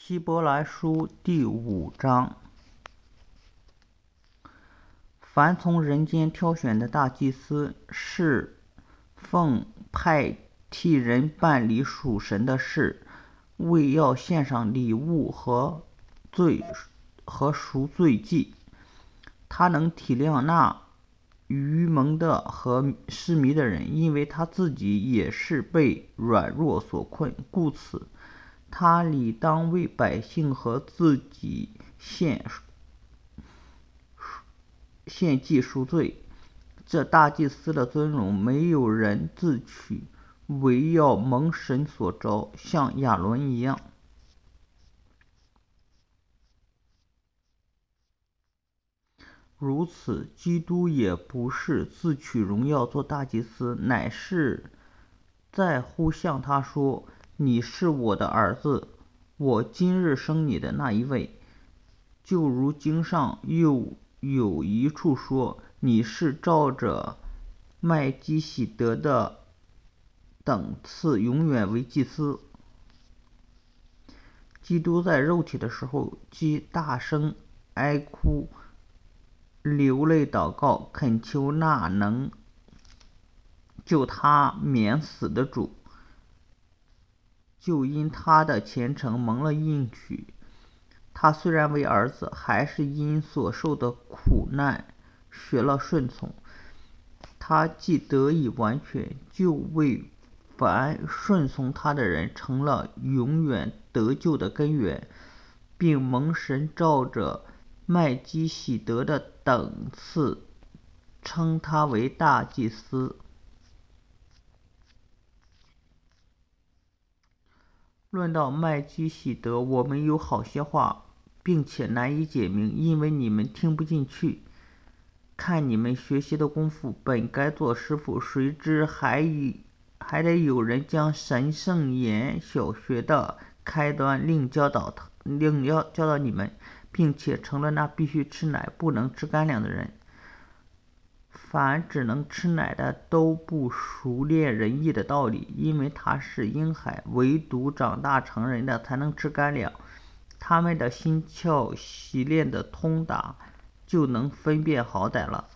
希伯来书第5章，凡从人间挑选的大祭司，是奉派替人办理属神的事，为要献上礼物和赎罪祭。他能体谅那愚蒙的和失迷的人，因为他自己也是被软弱所困，故此他理当为百姓和自己献祭赎罪。这大祭司的尊荣没有人自取，唯要蒙神所召，像亚伦一样。如此，基督也不是自取荣耀做大祭司，乃是在乎向他说：“你是我的儿子，我今日生你的那一位。”就如经上又有一处说：“你是照着麦基洗德的等次永远为祭司。”基督在肉体的时候，既大声哀哭，流泪祷告，恳求那能救他免死的主，就因他的虔诚蒙了应许。他虽然为儿子，还是因所受的苦难学了顺从。他既得以完全，就为凡顺从他的人成了永远得救的根源，并蒙神照着麦基洗德的等次称他为大祭司。论到麦基洗德，我们有好些话，并且难以解明，因为你们听不进去。看你们学习的功夫，本该做师傅，谁知还得有人将神圣言小学的开端另教导你们，并且成了那必须吃奶不能吃干粮的人。凡只能吃奶的都不熟练仁义的道理，因为他是婴孩，唯独长大成人的才能吃干粮。他们的心窍习练的通达，就能分辨好歹了。